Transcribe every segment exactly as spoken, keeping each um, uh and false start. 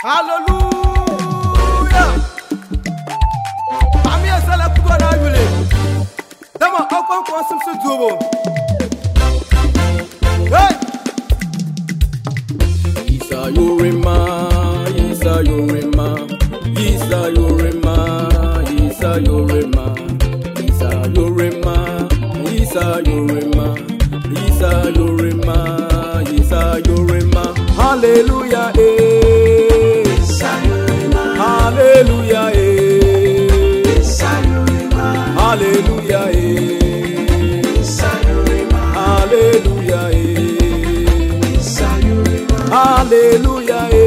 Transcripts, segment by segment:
Hallelujah. Ami asala kugo na yule. Dama akon ko simsu dubo. Hey. Isa yorema, Isa yorema, Isa yorema, Isa yorema, Isa yorema, Isa yorema, Isa yorema, Isa yorema. Hallelujah, eh. Hallelujah, eh. Hallelujah, eh. Hallelujah, eh. Hallelujah, eh.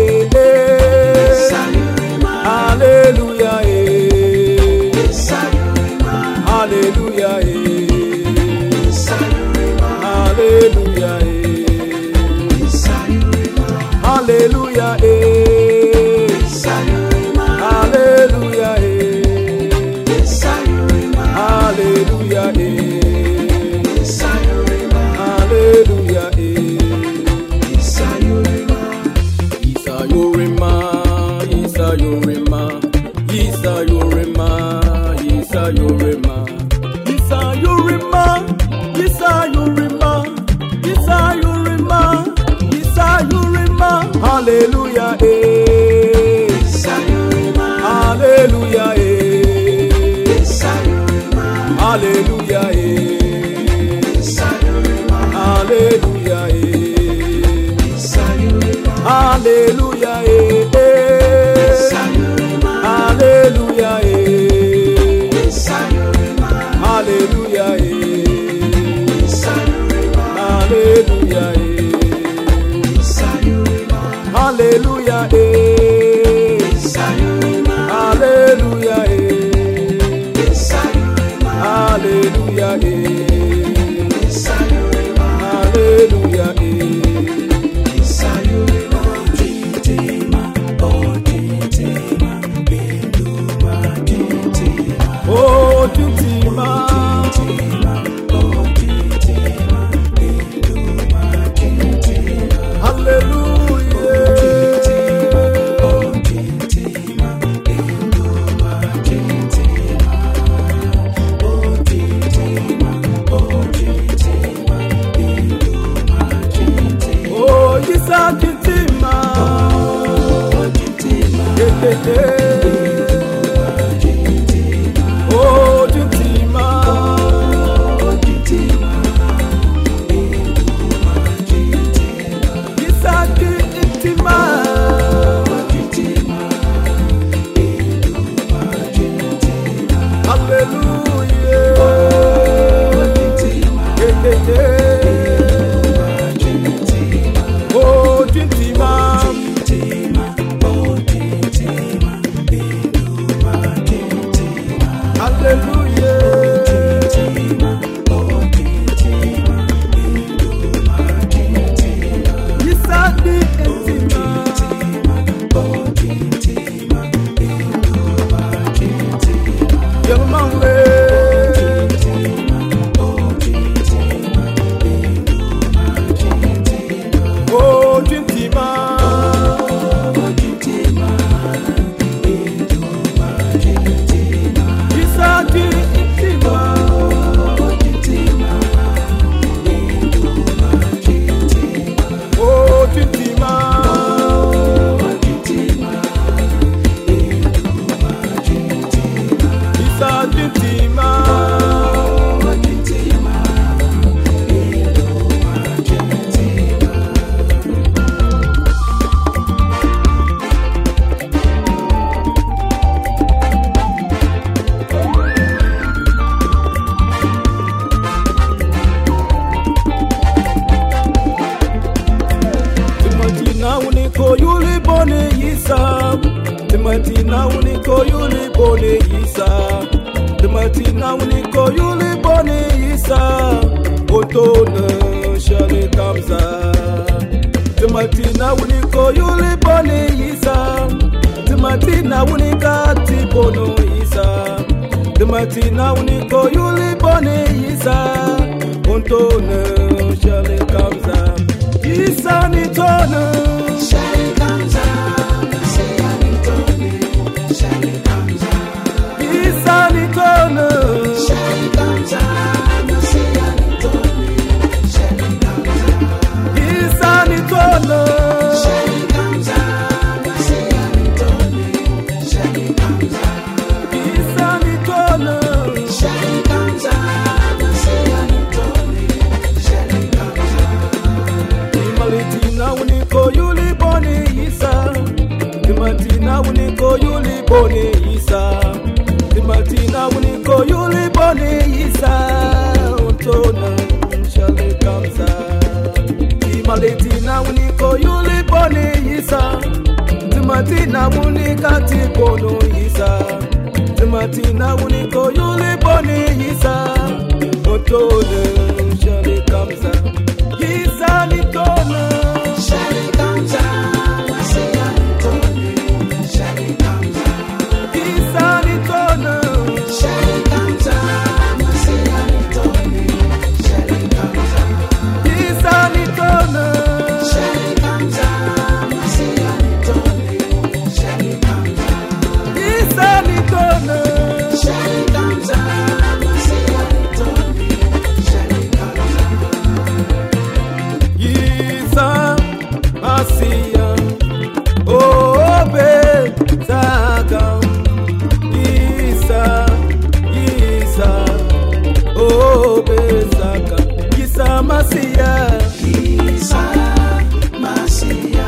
Hallelujah, eh. Hallelujah, eh. Hallelujah, eh. Hallelujah, eh. Hallelujah, eh. Hallelujah, eh. Hallelujah, eh. Isa yorema, Isa yorema, Isa yorema, Isa yorema, Isa yorema, Isa yorema, Isa yorema, Isa yorema. Hallelujah, eh. Hallelujah, eh. Hallelujah, eh. Hallelujah, eh. Hallelujah, eh. Hallelujah, eh. Hallelujah, eh. Hallelujah, eh. Hallelujah, eh. Hallelujah, eh. Hallelujah, eh. Hallelujah, eh. Oh, Tutima. Timatina uniko yuli bone isa. Timatina uniko yuli bone isa. Otone shane kamza. Timatina uniko yuli bone isa. Timatina unika tibono isa. Timatina uniko yuli bone isa. Otone shane kamza. Isa ni tone shane kamza. Shalitina uniko yuli boni yisa Timatina unika tipono yisa Timatina uniko yuli boni yisa Otone shali kamza Yisa nitone Shali kamza Masia nitone Shali kamza Yisa nitone Shali kamza Masia nitone Shali kamza Yisa nitone Shali kamza Masia nitone Shali kamza Yisa nitone Shali kamza Masia nitone Shali kamza Yisa Masia Obe Zaka Yisa Yisa Obe Zaka Yisa Masia Isa Masia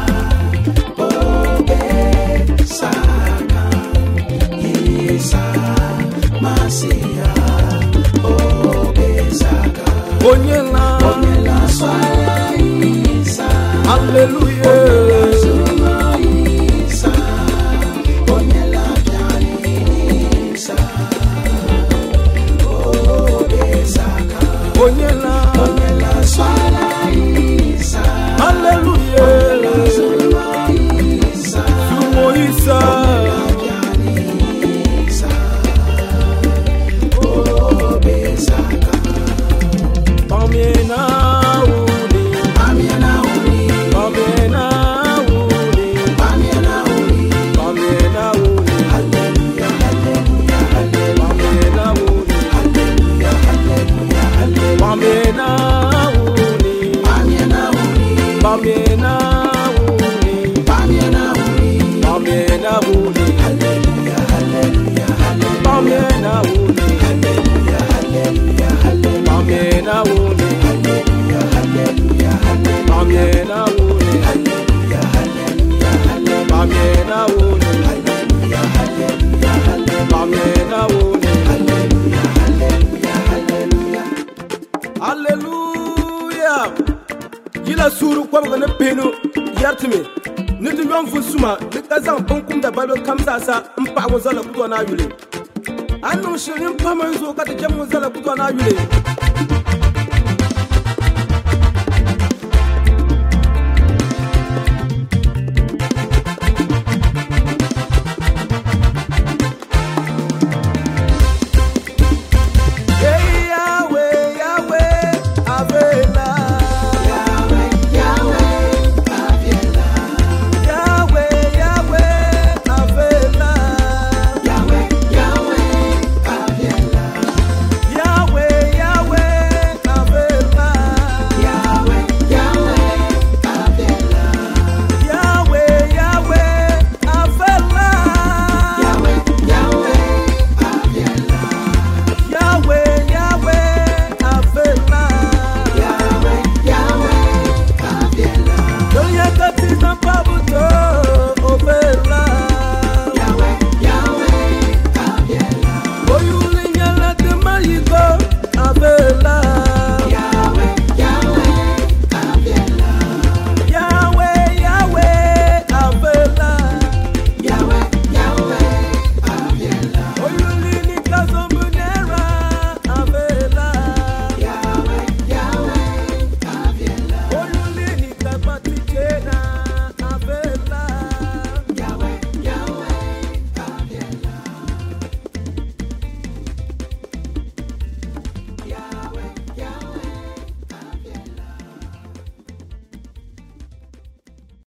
Obe Saka Isa Masia Obe Saka Onyela Onyela Swala Isa Hallelujah Zuma Isa Onyela Piani Isa Obe Saka Onyela Onyela Swala Isa Hallelujah Zuma Isa Sumo Isa Isa Obe Saka Pamena uli Pamena uli Pamena uli Pamena uli Pamena uli Hallelujah Hallelujah Hallelujah Pamena uli Hallelujah Hallelujah Hallelujah Pamena uli Pamena uli Pamena uli Pamena uli Pamena uli Hallelujah Hallelujah Hallelujah Pamena uli Hallelujah Hallelujah Hallelujah Pamena uli Hallelujah Hallelujah Hallelujah Pamena uli Hallelujah Hallelujah Hallelujah Pamena uli Hallelujah Hallelujah Hallelujah Pamena uli Hallelujah Hallelujah Hallelujah Hallelujah Yila suru kwa mga penu yartime Nitu yon fusuma Dikazan punkum da balo kamsa sa Mpa wazala kutwa na yule Anu shirin pamanzo kati jamu wazala kutwa na yule